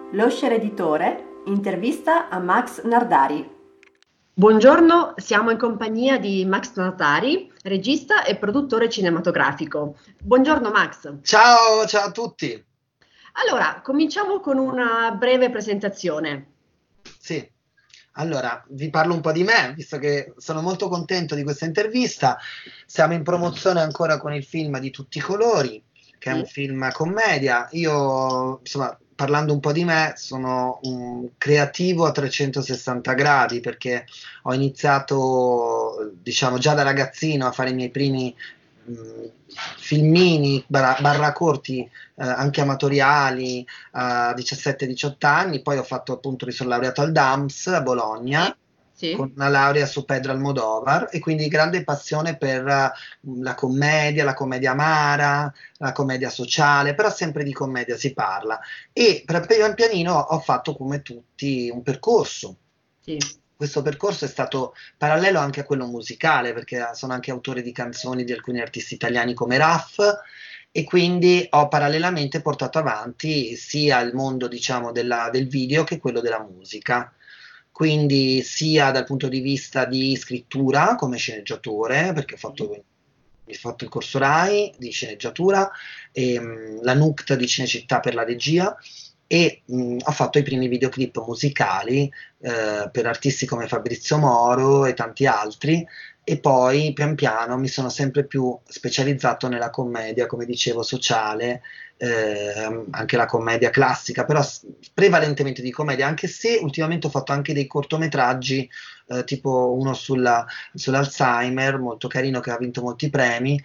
Lo Share Editore intervista a Max Nardari. Buongiorno, siamo in compagnia di Max Nardari, regista e produttore cinematografico. Buongiorno Max. Ciao a tutti. Allora, cominciamo con una breve presentazione. Sì, allora vi parlo un po' di me, visto che sono molto contento di questa intervista. Siamo in promozione ancora con il film Di tutti i colori, che è un film commedia. Io, insomma, parlando un po' di me, sono un creativo a 360 gradi perché ho iniziato, diciamo, già da ragazzino a fare i miei primi filmini barra corti, anche amatoriali a 17-18 anni, poi ho fatto appunto, mi sono laureato al DAMS a Bologna Sì. con una laurea su Pedro Almodovar e quindi grande passione per la commedia amara, la commedia sociale, però sempre di commedia si parla. E pian pianino ho fatto come tutti un percorso. Sì. Questo percorso è stato parallelo anche a quello musicale, perché sono anche autore di canzoni di alcuni artisti italiani come Raff, e quindi ho parallelamente portato avanti sia il mondo, diciamo, del video che quello della musica. Quindi sia dal punto di vista di scrittura come sceneggiatore, perché ho fatto il corso RAI di sceneggiatura, e, la NUCT di Cinecittà per la regia, e ho fatto i primi videoclip musicali per artisti come Fabrizio Moro e tanti altri, e poi pian piano mi sono sempre più specializzato nella commedia, come dicevo, sociale, anche la commedia classica, però prevalentemente di commedia, anche se ultimamente ho fatto anche dei cortometraggi, tipo uno sull'Alzheimer, molto carino, che ha vinto molti premi,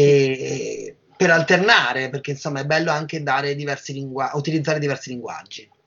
e per alternare, perché insomma è bello anche utilizzare diversi linguaggi.